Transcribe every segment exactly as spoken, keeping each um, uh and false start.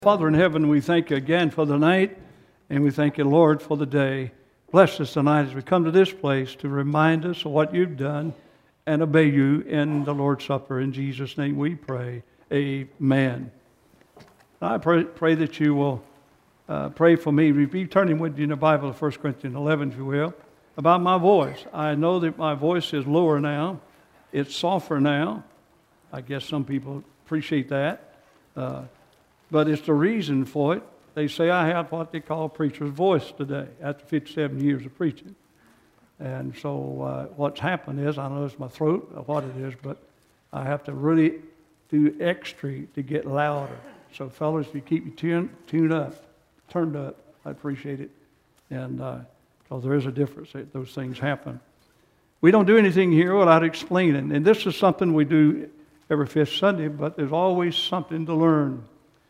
Father in heaven, we thank you again for the night, and we thank you, Lord, for the day. Bless us tonight as we come to this place to remind us of what you've done and obey you in the Lord's Supper. In Jesus' name we pray. Amen. I pray, pray that you will uh, pray for me. Be turning with you in the Bible to First Corinthians eleven, if you will, about my voice. I know that my voice is lower now. It's softer now. I guess some people appreciate that. Uh, But it's the reason for it. They say I have what they call preacher's voice today after fifty-seven years of preaching. And so uh, what's happened is, I know it's my throat or what it is, but I have to really do extra to get louder. So fellas, if you keep your tune, tuned up, turned up, I appreciate it. And because uh, there is a difference, that those things happen. We don't do anything here without explaining. And this is something we do every fifth Sunday, but there's always something to learn.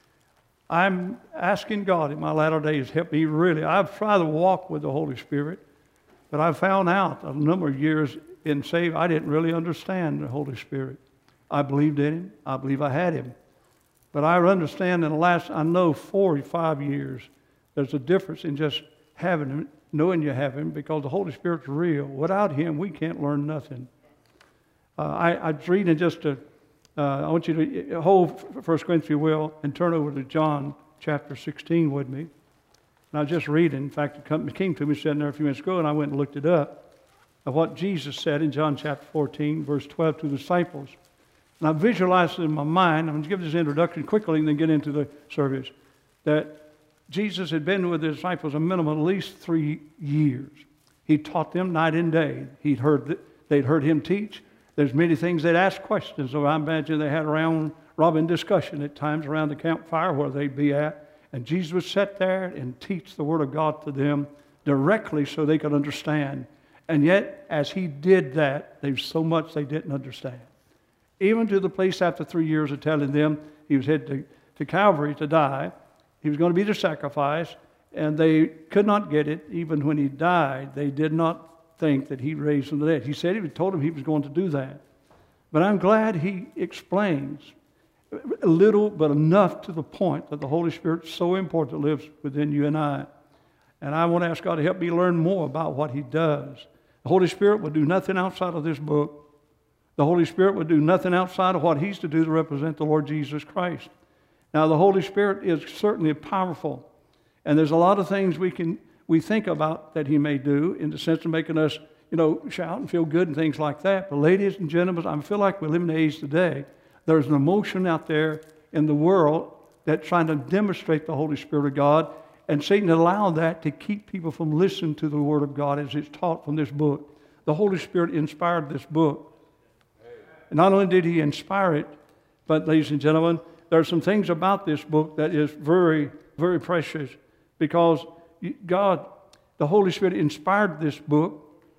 I'm asking God in my latter days, help me really. I've tried to walk with the Holy Spirit, but I've found out a number of years in saved, I didn't really understand the Holy Spirit. I believed in Him. I believe I had Him. But I understand in the last, I know, forty-five years, there's a difference in just having Him, knowing you have Him, because the Holy Spirit's real. Without Him, we can't learn nothing. Uh, I, I was reading just a Uh, I want you to hold First Corinthians, if you will, and turn over to John chapter sixteen with me. And I was just reading. In fact, it came to me sitting there a few minutes ago, and I went and looked it up, of what Jesus said in John chapter fourteen, verse twelve to the disciples. And I visualized it in my mind. I'm going to give this introduction quickly and then get into the service. That Jesus had been with the disciples a minimum of at least three years. He taught them night and day. He'd heard, they'd heard Him teach. There's many things they'd ask questions. So I imagine they had a round robin discussion at times around the campfire where they'd be at. And Jesus would sit there and teach the Word of God to them directly so they could understand. And yet, as He did that, there's so much they didn't understand. Even to the place after three years of telling them He was headed to, to Calvary to die, He was going to be the sacrifice, and they could not get it. Even when He died, they did not think that He raised from the dead. He said He told him He was going to do that. But I'm glad He explains a little, but enough to the point that the Holy Spirit is so important that lives within you and I. And I want to ask God to help me learn more about what He does. The Holy Spirit will do nothing outside of this book. The Holy Spirit will do nothing outside of what He's to do to represent the Lord Jesus Christ. Now, the Holy Spirit is certainly powerful. And there's a lot of things we can we think about that He may do in the sense of making us, you know, shout and feel good and things like that. But ladies and gentlemen, I feel like we live in the age today. There's an emotion out there in the world that's trying to demonstrate the Holy Spirit of God, and Satan allowed that to keep people from listening to the Word of God as it's taught from this book. The Holy Spirit inspired this book. And not only did He inspire it, but ladies and gentlemen, there are some things about this book that is very, very precious, because God, the Holy Spirit inspired this book.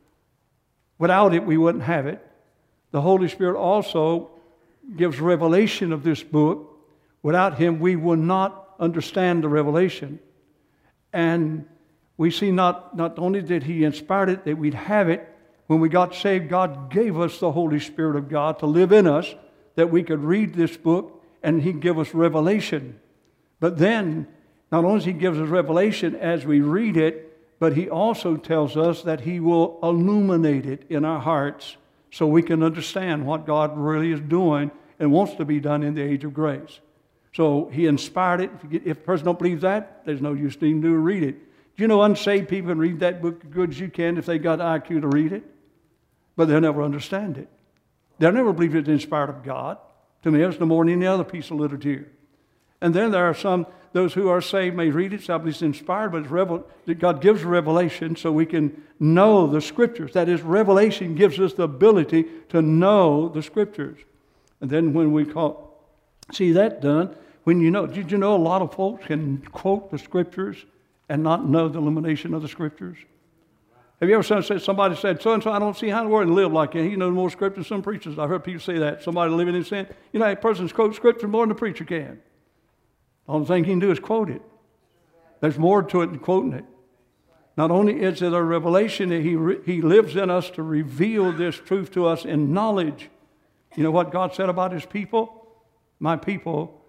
Without it, we wouldn't have it. The Holy Spirit also gives revelation of this book. Without Him, we will not understand the revelation. And we see not, not only did He inspire it, that we'd have it. When we got saved, God gave us the Holy Spirit of God to live in us, that we could read this book and He'd give us revelation. But then, not only does He give us revelation as we read it, but He also tells us that He will illuminate it in our hearts so we can understand what God really is doing and wants to be done in the age of grace. So He inspired it. If, get, if a person don't believe that, there's no use to even do read it. Do you know unsaved people can read that book as good as you can if they got I Q to read it? But they'll never understand it. They'll never believe it's inspired of God. To me, it's no more than any other piece of literature. And then there are some, those who are saved may read it, so I believe it's inspired, but it's revel- God gives revelation so we can know the Scriptures. That is, revelation gives us the ability to know the Scriptures. And then when we call, see that done, when you know, did you know a lot of folks can quote the Scriptures and not know the illumination of the Scriptures? Have you ever said, somebody said, so-and-so, I don't see how in the world to live like that. He knows more Scripture than some preachers. I've heard people say that. Somebody living in sin. You know, that person's quote Scripture more than the preacher can. The only thing he can do is quote it. There's more to it than quoting it. Not only is it a revelation that he, re- he lives in us to reveal this truth to us in knowledge. You know what God said about His people? My people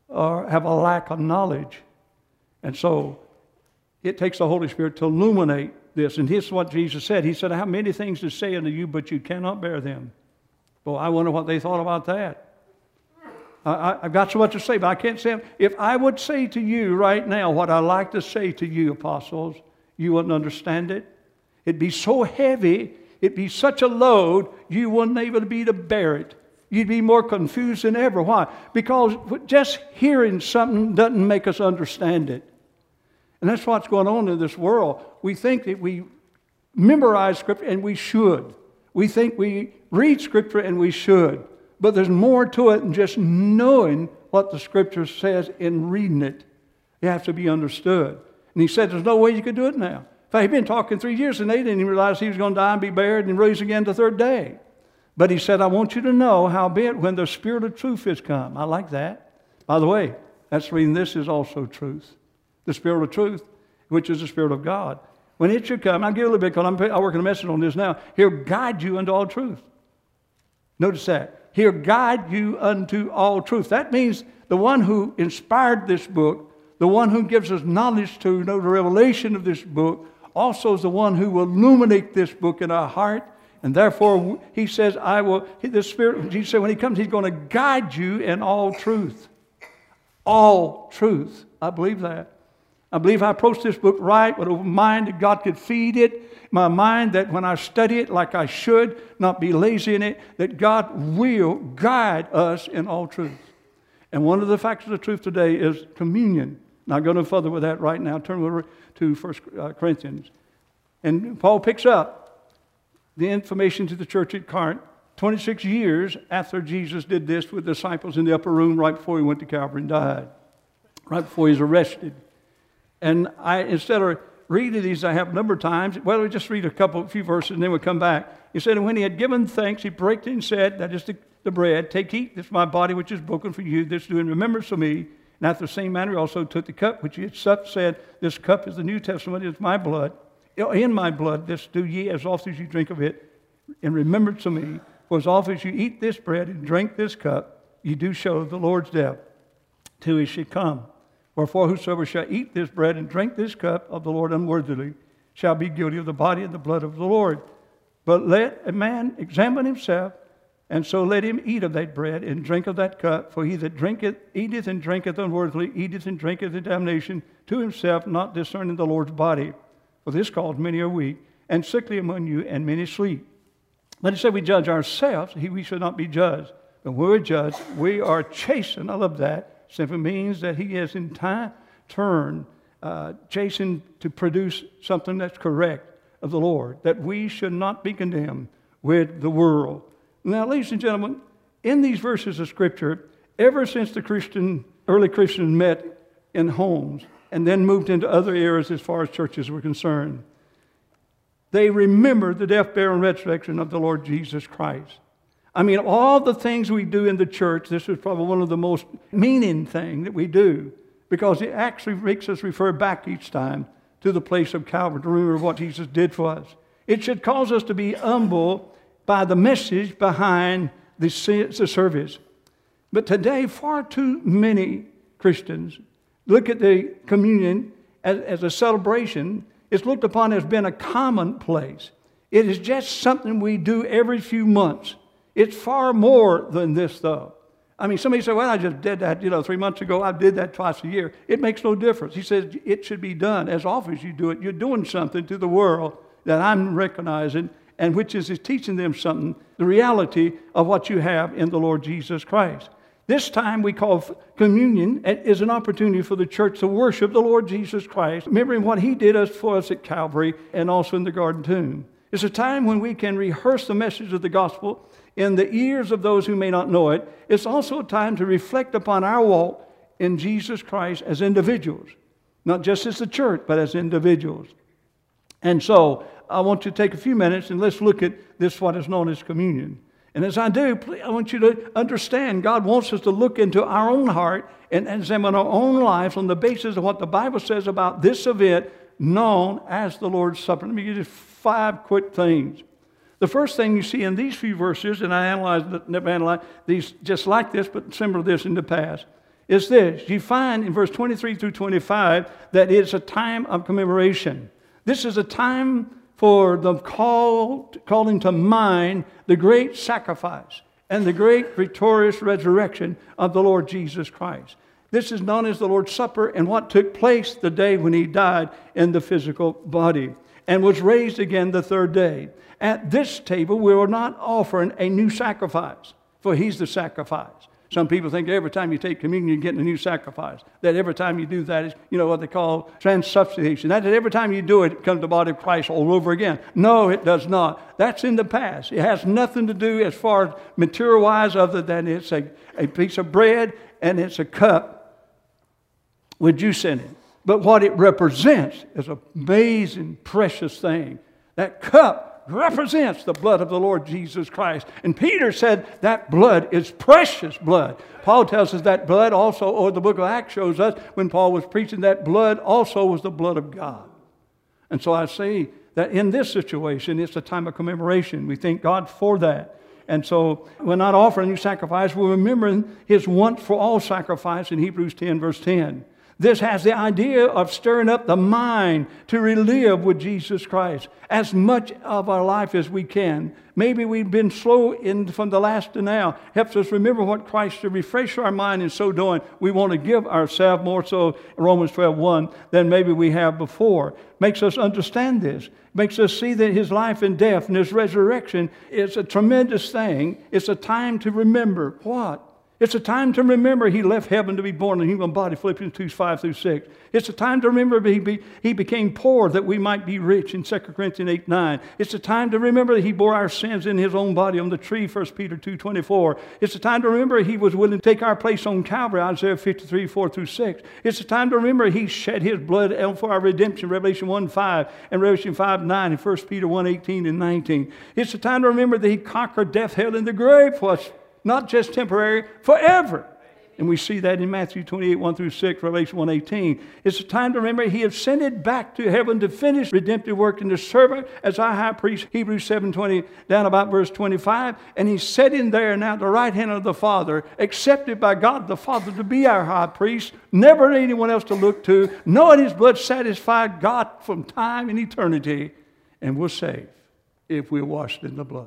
or have a lack of knowledge. And so it takes the Holy Spirit to illuminate this. And here's what Jesus said. He said, I have many things to say unto you, but you cannot bear them. Well, I wonder what they thought about that. I, I, I've got so much to say, but I can't say them. If I would say to you right now what I like to say to you, apostles, you wouldn't understand it. It'd be so heavy, it'd be such a load, you wouldn't able to be to bear it. You'd be more confused than ever. Why? Because just hearing something doesn't make us understand it. And that's what's going on in this world. We think that we memorize Scripture, and we should. We think we read Scripture, and we should. But there's more to it than just knowing what the Scripture says and reading it. It has to be understood. And he said there's no way you could do it now. In fact, he'd been talking three years, and they didn't even realize he was going to die and be buried and raise again the third day. But he said, I want you to know, howbeit, when the Spirit of truth is come. I like that. By the way, that's reading this is also truth. The Spirit of truth, which is the Spirit of God. When it should come, I'll give you a little bit, because I'm working a message on this now. He'll guide you into all truth. Notice that. He'll guide you unto all truth. That means the one who inspired this book, the one who gives us knowledge to know the revelation of this book, also is the one who will illuminate this book in our heart. And therefore, he says, I will, the Spirit, Jesus said, when he comes, he's going to guide you in all truth. All truth. I believe that. I believe I approached this book right, with a mind that God could feed it. My mind that when I study it like I should, not be lazy in it, that God will guide us in all truth. And one of the facts of the truth today is communion. Not going no further with that right now. Turn over to First Corinthians. And Paul picks up the information to the church at Corinth twenty-six years after Jesus did this with the disciples in the upper room right before he went to Calvary and died. Right before he was arrested. And I, instead of reading these, I have a number of times, well, we just read a couple, a few verses, and then we'll come back. He said, and when he had given thanks, he broke it and said, that is the, the bread, take, eat, this is my body which is broken for you, this do in remembrance of me. And after the same manner, he also took the cup which he had supped, said, this cup is the New Testament, it's my blood. In my blood, this do ye as often as you drink of it, in remembrance of me. For as often as you eat this bread and drink this cup, you do show the Lord's death till he should come. Wherefore whosoever shall eat this bread and drink this cup of the Lord unworthily shall be guilty of the body and the blood of the Lord. But let a man examine himself, and so let him eat of that bread and drink of that cup. For he that drinketh, eateth and drinketh unworthily, eateth and drinketh in damnation to himself, not discerning the Lord's body. For this cause many are weak, and sickly among you, and many sleep. But he said we judge ourselves, we should not be judged. But when we're judged, we are chastened. I love that. Simply means that he has in time turned, uh, chastened to produce something that's correct of the Lord, that we should not be condemned with the world. Now, ladies and gentlemen, in these verses of Scripture, ever since the Christian, early Christians met in homes and then moved into other areas as far as churches were concerned, they remembered the death, burial, and resurrection of the Lord Jesus Christ. I mean, of all the things we do in the church, this is probably one of the most meaning things that we do, because it actually makes us refer back each time to the place of Calvary to remember what Jesus did for us. It should cause us to be humble by the message behind the service. But today, far too many Christians look at the communion as, as a celebration. It's looked upon as being a commonplace. It is just something we do every few months. It's far more than this, though. I mean, somebody said, well, I just did that, you know, three months ago. I did that twice a year. It makes no difference. He says it should be done as often as you do it. You're doing something to the world that I'm recognizing, and which is, is teaching them something, the reality of what you have in the Lord Jesus Christ. This time we call communion is an opportunity for the church to worship the Lord Jesus Christ, remembering what he did for us at Calvary and also in the garden tomb. It's a time when we can rehearse the message of the gospel in the ears of those who may not know it. It's also a time to reflect upon our walk in Jesus Christ as individuals, not just as the church, but as individuals. And so I want you to take a few minutes and let's look at this, what is known as communion. And as I do, please, I want you to understand God wants us to look into our own heart and examine our own lives on the basis of what the Bible says about this event known as the Lord's Supper. Let me give you five quick things. The first thing you see in these few verses, and I analyzed, never analyzed these just like this, but similar to this in the past, is this. You find in verse twenty-three through twenty-five that it's a time of commemoration. This is a time for the call, calling to mind the great sacrifice and the great victorious resurrection of the Lord Jesus Christ. This is known as the Lord's Supper and what took place the day when he died in the physical body and was raised again the third day. At this table, we are not offering a new sacrifice, for he's the sacrifice. Some people think every time you take communion, you're getting a new sacrifice. That every time you do that is, you know, what they call transubstantiation. That every time you do it, it comes the body of Christ all over again. No, it does not. That's in the past. It has nothing to do as far as material-wise other than it's a, a piece of bread and it's a cup with juice in it. But what it represents is an amazing, precious thing. That cup represents the blood of the Lord Jesus Christ. And Peter said that blood is precious blood. Paul tells us that blood also, or the book of Acts shows us when Paul was preaching, that blood also was the blood of God. And so I say that in this situation, it's a time of commemoration. We thank God for that. And so we're not offering a new sacrifice. We're remembering his once for all sacrifice in Hebrews ten, verse ten. This has the idea of stirring up the mind to relive with Jesus Christ as much of our life as we can. Maybe we've been slow in from the last to now. Helps us remember what Christ to refresh our mind. In so doing, we want to give ourselves more so, Romans twelve one, than maybe we have before. Makes us understand this. Makes us see that his life and death and his resurrection is a tremendous thing. It's a time to remember what? It's a time to remember he left heaven to be born in a human body, Philippians two, five through six. It's a time to remember he, be, he became poor that we might be rich in Second Corinthians eight, nine. It's a time to remember that he bore our sins in his own body on the tree, First Peter two, twenty-four. It's a time to remember he was willing to take our place on Calvary, Isaiah fifty-three, four through six. It's a time to remember he shed his blood for our redemption, Revelation one, five, and Revelation five, nine, and First Peter one, eighteen and nineteen. It's a time to remember that he conquered death, hell, and the grave for us. Not just temporary, forever. And we see that in Matthew twenty-eight, one through six, Revelation one, eighteen. It's a time to remember he ascended back to heaven to finish redemptive work in the servant as our high priest, Hebrews seven, twenty, down about verse twenty-five. And he's sitting there now at the right hand of the Father, accepted by God the Father to be our high priest, never anyone else to look to, knowing his blood satisfied God from time and eternity, and we're safe if we're washed in the blood.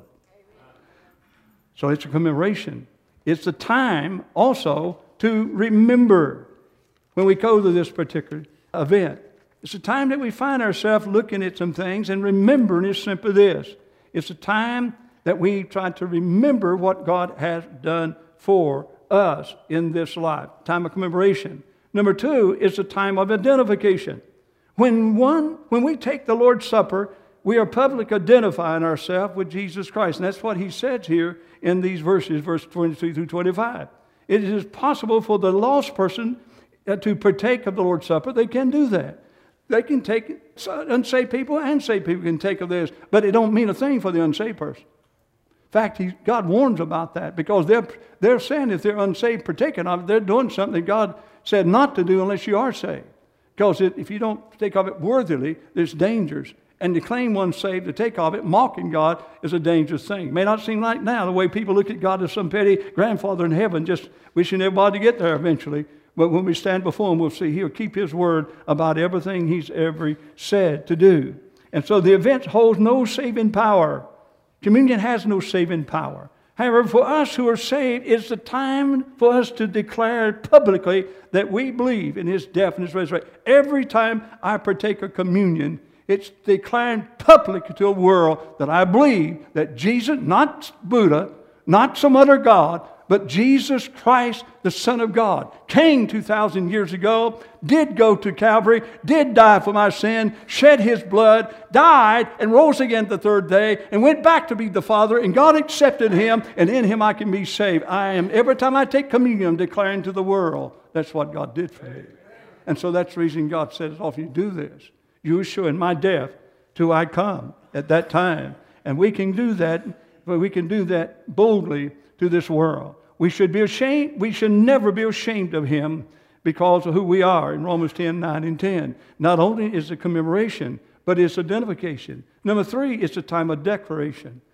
So it's a commemoration. It's a time also to remember when we go to this particular event. It's a time that we find ourselves looking at some things and remembering is simply this. It's a time that we try to remember what God has done for us in this life. Time of commemoration. Number two, it's a time of identification. When one, when we take the Lord's Supper, we are publicly identifying ourselves with Jesus Christ. And that's what he says here in these verses, verse twenty-three through twenty-five. It is possible for the lost person to partake of the Lord's Supper. They can do that. They can take it. Unsaved people and saved people can take of this. But it don't mean a thing for the unsaved person. In fact, he, God warns about that because they're, they're saying if they're unsaved partaking of it, they're doing something that God said not to do unless you are saved. Because it, if you don't take of it worthily, there's dangers. And to claim one's saved, to take of it, mocking God, is a dangerous thing. It may not seem like now, the way people look at God as some petty grandfather in heaven, just wishing everybody to get there eventually. But when we stand before him, we'll see he'll keep his word about everything he's ever said to do. And so the event holds no saving power. Communion has no saving power. However, for us who are saved, it's the time for us to declare publicly that we believe in his death and his resurrection. Every time I partake of communion, it's declaring publicly to the world that I believe that Jesus, not Buddha, not some other God, but Jesus Christ, the Son of God, came two thousand years ago, did go to Calvary, did die for my sin, shed his blood, died, and rose again the third day, and went back to be the Father, and God accepted him, and in him I can be saved. I am, every time I take communion, I'm declaring to the world, that's what God did for me. And so that's the reason God says, oh, if you do this, you assure in my death till I come at that time. And we can do that, but we can do that boldly to this world. We should be ashamed. We should never be ashamed of him because of who we are in Romans ten, nine, and ten. Not only is it commemoration, but it's identification. Number three, it's a time of declaration.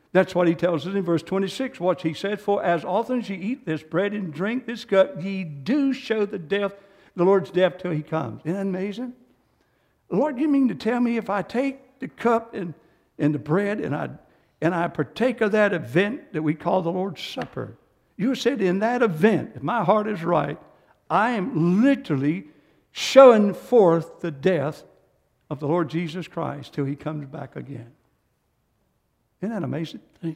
That's what he tells us in verse twenty-six. What he said, for as often as ye eat this bread and drink this cup, ye do show the death, the Lord's death till he comes. Isn't that amazing? Lord, you mean to tell me if I take the cup and, and the bread and I, and I partake of that event that we call the Lord's Supper, you said in that event, if my heart is right, I am literally showing forth the death of the Lord Jesus Christ till he comes back again. Isn't that an amazing thing?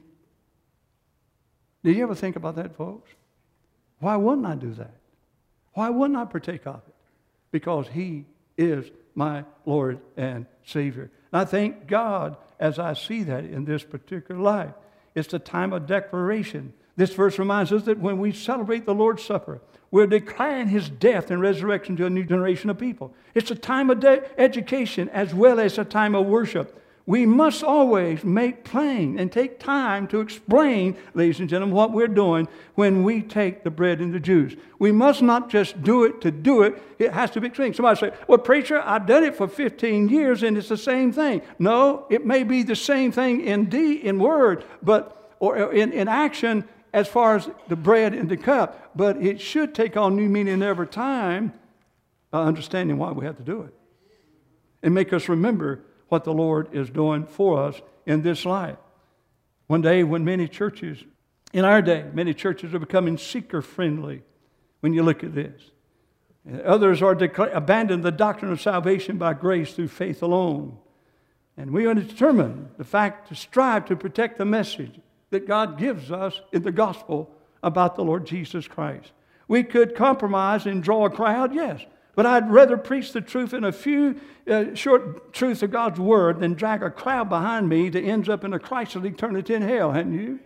Did you ever think about that, folks? Why wouldn't I do that? Why wouldn't I partake of it? Because he is my Lord and Savior. And I thank God as I see that in this particular life. It's the time of declaration. This verse reminds us that when we celebrate the Lord's Supper, we're declaring his death and resurrection to a new generation of people. It's a time of de- education as well as a time of worship. We must always make plain and take time to explain, ladies and gentlemen, what we're doing when we take the bread and the juice. We must not just do it to do it. It has to be explained. Somebody say, well, preacher, I've done it for fifteen years and it's the same thing. No, it may be the same thing in deed, in word, but or in, in action as far as the bread and the cup. But it should take on new meaning every time, uh, understanding why we have to do it. And make us remember what the Lord is doing for us in this life. One day when many churches, in our day, many churches are becoming seeker-friendly when you look at this. Others are decla- abandon the doctrine of salvation by grace through faith alone. And we are determined, the fact, to strive to protect the message that God gives us in the gospel about the Lord Jesus Christ. We could compromise and draw a crowd, yes. But I'd rather preach the truth in a few uh, short truths of God's Word than drag a crowd behind me that ends up in a crisis of eternity in hell, hadn't you?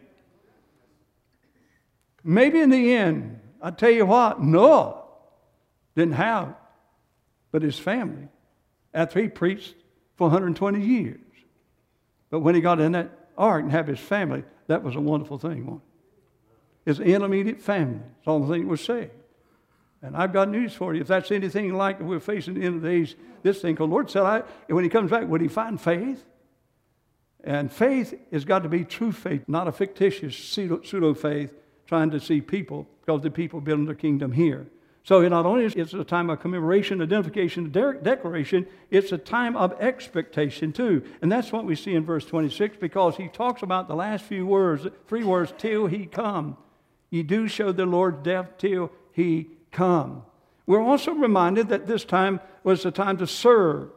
Maybe in the end, I tell you what, Noah didn't have but his family after he preached for one hundred twenty years. But when he got in that ark and had his family, that was a wonderful thing, wasn't it? His intermediate family, that's all the thing was saved. And I've got news for you. If that's anything like we're facing the end of the age, this thing, because the Lord said, I, when he comes back, would he find faith? And faith has got to be true faith, not a fictitious pseudo-faith trying to see people, because the people building their kingdom here. So it not only is it a time of commemoration, identification, de- declaration, it's a time of expectation too. And that's what we see in verse twenty-six, because he talks about the last few words, three words, till he come. Ye do show the Lord's death till he come. We're also reminded that this time was the time to serve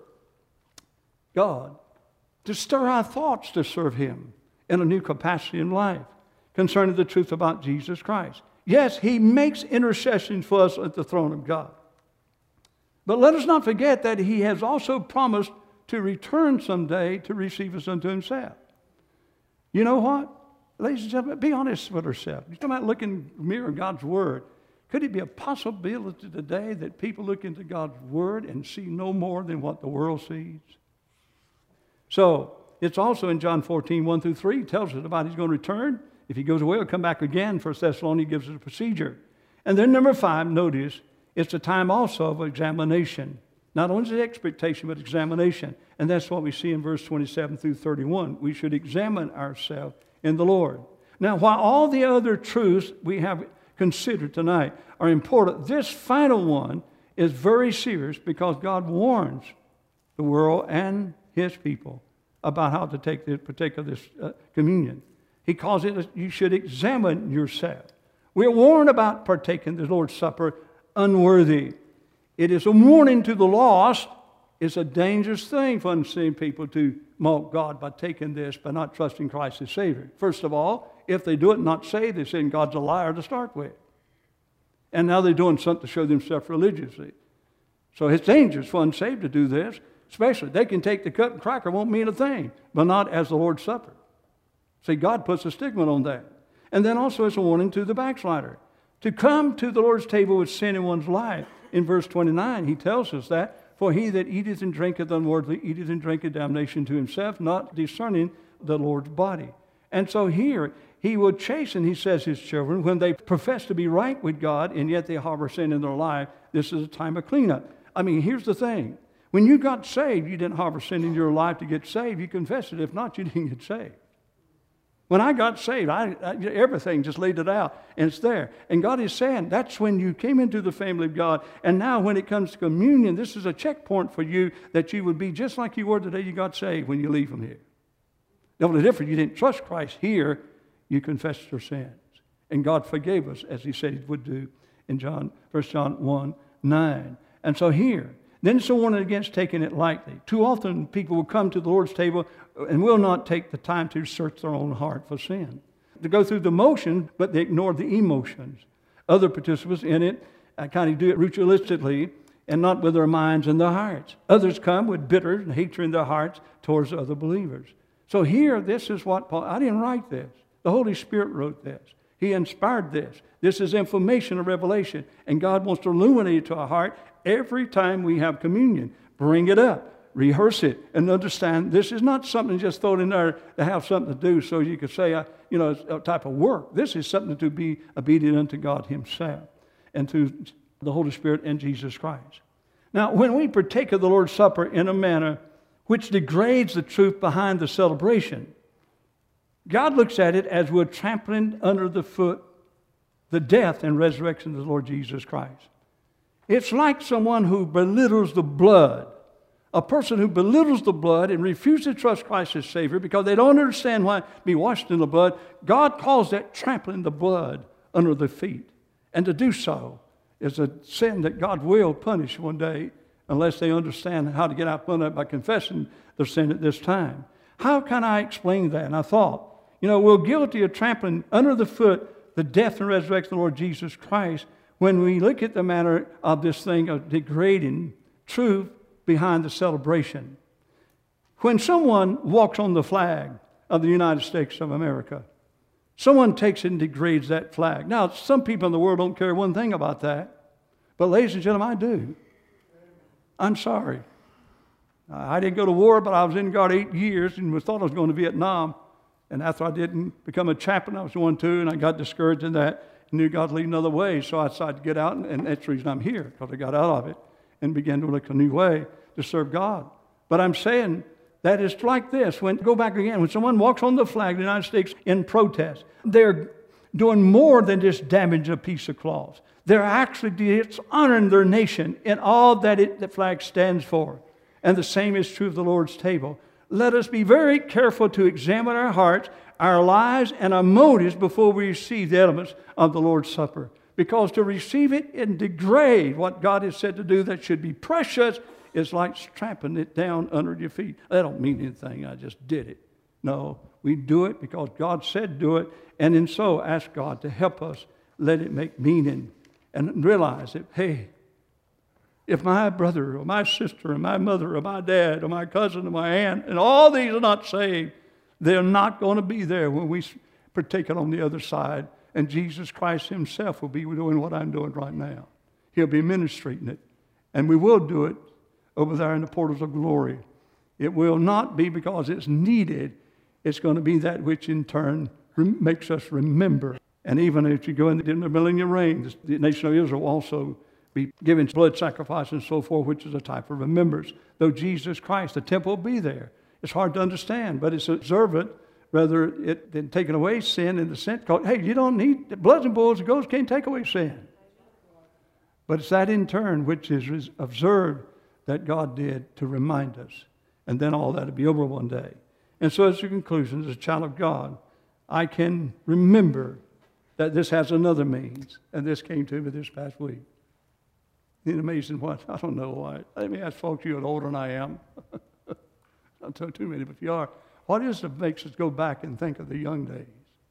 God, to stir our thoughts to serve him in a new capacity in life concerning the truth about Jesus Christ. Yes, he makes intercession for us at the throne of God. But let us not forget that he has also promised to return someday to receive us unto himself. You know what? Ladies and gentlemen, be honest with yourself. You're talking about looking in the mirror of God's Word. Could it be a possibility today that people look into God's Word and see no more than what the world sees? So, it's also in John fourteen, one through three, tells us about he's going to return. If he goes away, he'll come back again. First Thessalonians gives us a procedure. And then number five, notice, it's a time also of examination. Not only is it expectation, but examination. And that's what we see in verse twenty-seven through thirty-one. We should examine ourselves in the Lord. Now, while all the other truths we have considered tonight are important, this final one is very serious because God warns the world and his people about how to take the, partake of this uh, communion. He calls it, you should examine yourself. We're warned about partaking the Lord's Supper unworthy. It is a warning to the lost. It's a dangerous thing for unsaved people to mock God by taking this, by not trusting Christ as Savior. First of all, if they do it not saved, they're saying God's a liar to start with. And now they're doing something to show themselves religiously. So it's dangerous for unsaved to do this, especially. They can take the cut and cracker, won't mean a thing, but not as the Lord's Supper. See, God puts a stigma on that. And then also it's a warning to the backslider. To come to the Lord's table with sin in one's life. In verse twenty-nine, he tells us that, for he that eateth and drinketh unworthily eateth and drinketh damnation to himself, not discerning the Lord's body. And so here, he will chasten, he says, his children when they profess to be right with God and yet they harbor sin in their life. This is a time of cleanup. I mean, here's the thing. When you got saved, you didn't harbor sin in your life to get saved. You confessed it. If not, you didn't get saved. When I got saved, I, I, everything just laid it out, and it's there. And God is saying, that's when you came into the family of God. And now when it comes to communion, this is a checkpoint for you that you would be just like you were the day you got saved when you leave from here. The only difference, you didn't trust Christ. Here, you confessed your sins. And God forgave us, as he said he would do in John, First John one nine. And so here, then it's a warning against taking it lightly. Too often people will come to the Lord's table and will not take the time to search their own heart for sin. To go through the motion, but they ignore the emotions. Other participants in it uh, kind of do it ritualistically and not with their minds and their hearts. Others come with bitter and hatred in their hearts towards other believers. So here, this is what Paul, I didn't write this. The Holy Spirit wrote this. He inspired this. This is information or revelation. And God wants to illuminate it to our heart every time we have communion. Bring it up. Rehearse it. And understand this is not something just thrown in there to have something to do so you could say, uh, you know, it's a type of work. This is something to be obedient unto God himself and to the Holy Spirit and Jesus Christ. Now, when we partake of the Lord's Supper in a manner which degrades the truth behind the celebration, God looks at it as we're trampling under the foot the death and resurrection of the Lord Jesus Christ. It's like someone who belittles the blood. A person who belittles the blood and refuses to trust Christ as Savior because they don't understand why to be washed in the blood. God calls that trampling the blood under their feet. And to do so is a sin that God will punish one day unless they understand how to get out from it by confessing their sin at this time. How can I explain that? And I thought, you know, we're guilty of trampling under the foot the death and resurrection of the Lord Jesus Christ when we look at the matter of this thing of degrading truth behind the celebration. When someone walks on the flag of the United States of America, someone takes it and degrades that flag. Now, some people in the world don't care one thing about that, but ladies and gentlemen, I do. I'm sorry. I didn't go to war, but I was in God eight years and thought I was going to Vietnam. And after I didn't become a chaplain, I was going to, and I got discouraged in that, and knew God lead another way. So I decided to get out, and, and that's the reason I'm here, because I got out of it and began to look a new way to serve God. But I'm saying that it's like this. When go back again, when someone walks on the flag of the United States in protest, they're doing more than just damage a piece of cloth. They're actually dishonoring their nation in all that it, the flag stands for. And the same is true of the Lord's table. Let us be very careful to examine our hearts, our lives, and our motives before we receive the elements of the Lord's Supper. Because to receive it and degrade what God has said to do that should be precious is like trampling it down under your feet. That don't mean anything. I just did it. No, we do it because God said do it. And in so, ask God to help us. Let it make meaning. And realize that, hey, if my brother or my sister or my mother or my dad or my cousin or my aunt and all these are not saved, they're not going to be there when we partake it on the other side. And Jesus Christ himself will be doing what I'm doing right now. He'll be ministrating it. And we will do it over there in the portals of glory. It will not be because it's needed. It's going to be that which in turn makes us remember. And even if you go into the millennial reign, the nation of Israel will also be giving blood sacrifice and so forth, which is a type of remembrance. Though Jesus Christ, the temple will be there. It's hard to understand, but it's observant, rather it than taking away sin in the sense, called, hey, you don't need, bloods and bulls and goats can't take away sin. But it's that in turn which is observed that God did to remind us. And then all that will be over one day. And so as a conclusion, as a child of God, I can remember that this has another means. And this came to me this past week. Isn't it amazing what? I don't know why. Let me ask folks, you're older than I am. Not too, too many, but if you are. What is it that makes us go back and think of the young days?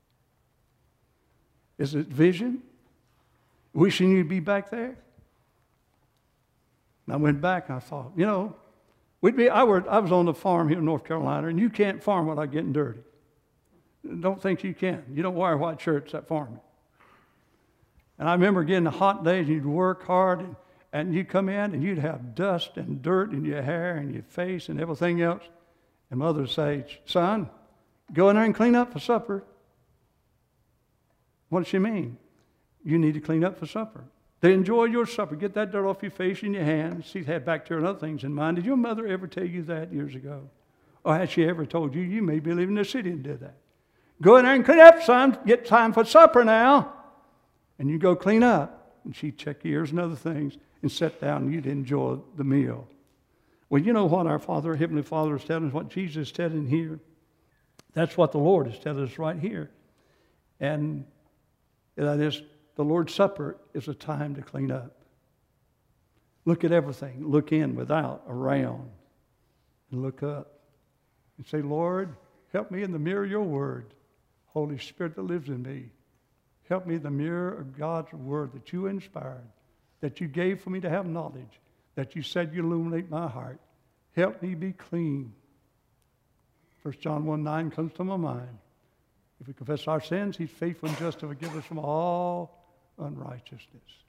Is it vision? Wishing you'd be back there? And I went back and I thought, you know, we'd be, I, were, I was on the farm here in North Carolina, and you can't farm without getting dirty. Don't think you can. You don't wear white shirts at farming. And I remember getting the hot days, and you'd work hard, and, and you'd come in, and you'd have dust and dirt in your hair and your face and everything else. And Mother would say, son, go in there and clean up for supper. What does she mean? You need to clean up for supper. They enjoy your supper. Get that dirt off your face and your hands. She had bacteria and other things in mind. Did your mother ever tell you that years ago? Or had she ever told you, you may be leaving the city and did that? Go in there and clean up, son. Get time for supper now. And you go clean up. And she'd check ears and other things and sit down and you'd enjoy the meal. Well, you know what our Father, Heavenly Father is telling us, what Jesus is telling here? That's what the Lord is telling us right here. And that is, the Lord's Supper is a time to clean up. Look at everything. Look in, without, around. And look up. And say, Lord, help me in the mirror of your word. Holy Spirit that lives in me. Help me in the mirror of God's word that you inspired, that you gave for me to have knowledge, that you said you illuminate my heart. Help me be clean. First John one nine comes to my mind. If we confess our sins, he's faithful and just to forgive us from all unrighteousness.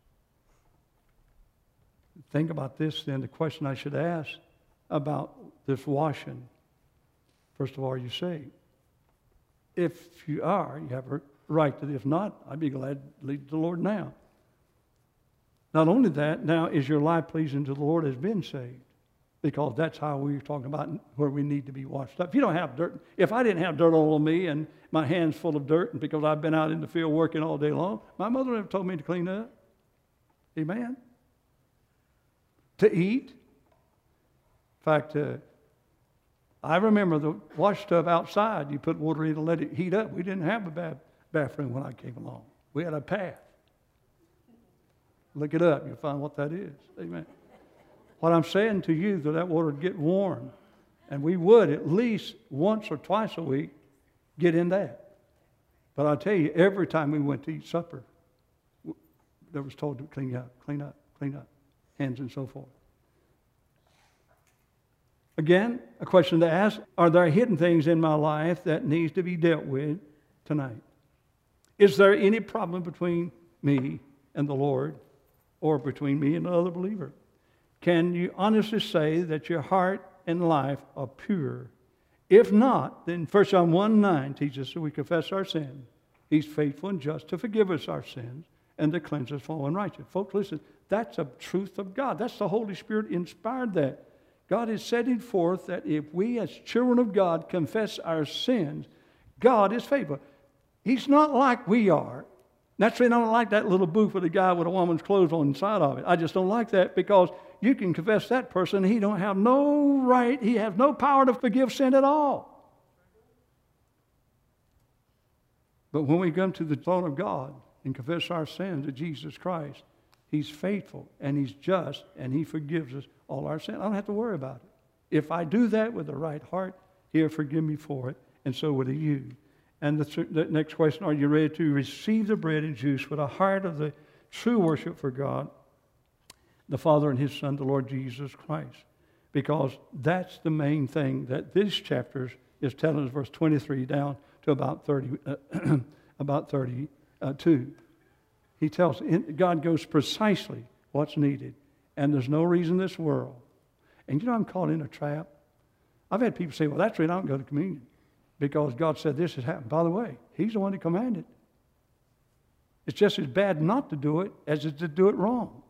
Think about this then, the question I should ask about this washing. First of all, are you saved? If you are, you have a right to it. If not, I'd be glad to lead the Lord now. Not only that, now is your life pleasing to the Lord has been saved. Because that's how we were talking about where we need to be washed up. If you don't have dirt, if I didn't have dirt all on me and my hands full of dirt, and because I've been out in the field working all day long, my mother would have told me to clean up. Amen? To eat. In fact, uh, I remember the wash tub outside. You put water in to let it heat up. We didn't have a bath, bathroom when I came along. We had a path. Look it up. You'll find what that is. Amen. What I'm saying to you, that that water would get warm, and we would at least once or twice a week get in that. But I tell you, every time we went to eat supper, there was told to clean up, clean up, clean up, hands and so forth. Again, a question to ask, are there hidden things in my life that needs to be dealt with tonight? Is there any problem between me and the Lord or between me and another believer? Can you honestly say that your heart and life are pure? If not, then First John one nine teaches us that we confess our sins. He's faithful and just to forgive us our sins and to cleanse us from all unrighteousness. Folks, listen, that's a truth of God. That's the Holy Spirit inspired that. God is setting forth that if we as children of God confess our sins, God is faithful. He's not like we are. That's why I don't like that little booth with a guy with a woman's clothes on inside of it. I just don't like that because you can confess that person, he don't have no right, he has no power to forgive sin at all. But when we come to the throne of God and confess our sins to Jesus Christ, he's faithful and he's just and he forgives us all our sins. I don't have to worry about it. If I do that with the right heart, he'll forgive me for it, and so will you. And the, the next question, are you ready to receive the bread and juice with a heart of the true worship for God, the Father and his Son, the Lord Jesus Christ? Because that's the main thing that this chapter is telling us, verse twenty-three down to about thirty, uh, about thirty-two. He tells, God goes precisely what's needed. And there's no reason in this world. And you know I'm caught in a trap. I've had people say, well, that's the reason I don't go to communion. Because God said this has happened. By the way, he's the one that commanded. It's just as bad not to do it as it to do it wrong.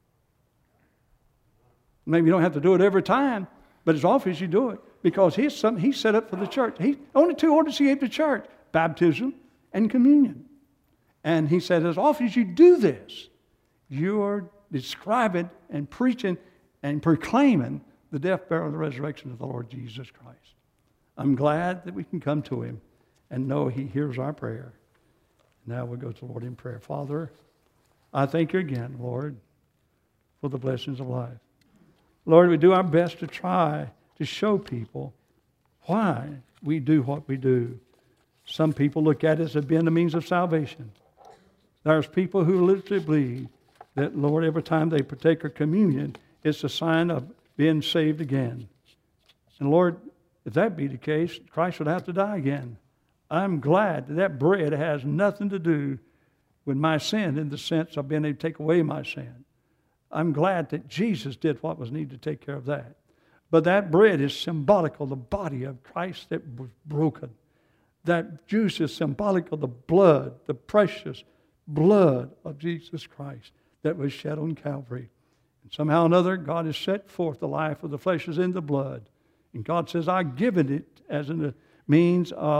Maybe you don't have to do it every time, but as often as you do it, because he's something he set up for the church. He, only two orders he gave to the church, baptism and communion. And he said, as often as you do this, you are describing and preaching and proclaiming the death, burial, and the resurrection of the Lord Jesus Christ. I'm glad that we can come to him and know he hears our prayer. Now we'll go to the Lord in prayer. Father, I thank you again, Lord, for the blessings of life. Lord, we do our best to try to show people why we do what we do. Some people look at it as being the means of salvation. There's people who literally believe that, Lord, every time they partake of communion, it's a sign of being saved again. And Lord, if that be the case, Christ would have to die again. I'm glad that that bread has nothing to do with my sin in the sense of being able to take away my sin. I'm glad that Jesus did what was needed to take care of that. But that bread is symbolic of the body of Christ that was broken. That juice is symbolic of the blood, the precious blood of Jesus Christ that was shed on Calvary. And somehow or another, God has set forth the life of the flesh is in the blood. And God says, I've given it as a means of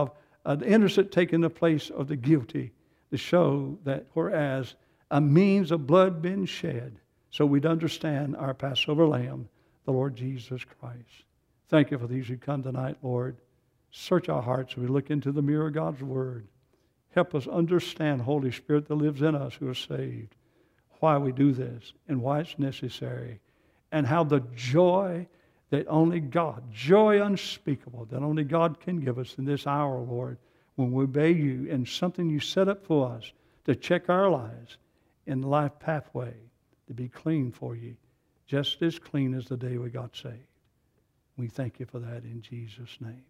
uh, the innocent taking the place of the guilty, to show that whereas a means of blood been shed, so we'd understand our Passover lamb, the Lord Jesus Christ. Thank you for these who come tonight, Lord. Search our hearts as we look into the mirror of God's Word. Help us understand, Holy Spirit, that lives in us who are saved, why we do this and why it's necessary, and how the joy that only God, joy unspeakable, that only God can give us in this hour, Lord, when we obey you and something you set up for us to check our lives in the life pathway, to be clean for you, just as clean as the day we got saved. We thank you for that in Jesus' name.